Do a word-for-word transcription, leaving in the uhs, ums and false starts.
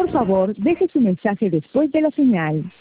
Por favor, deje su mensaje después de la señal.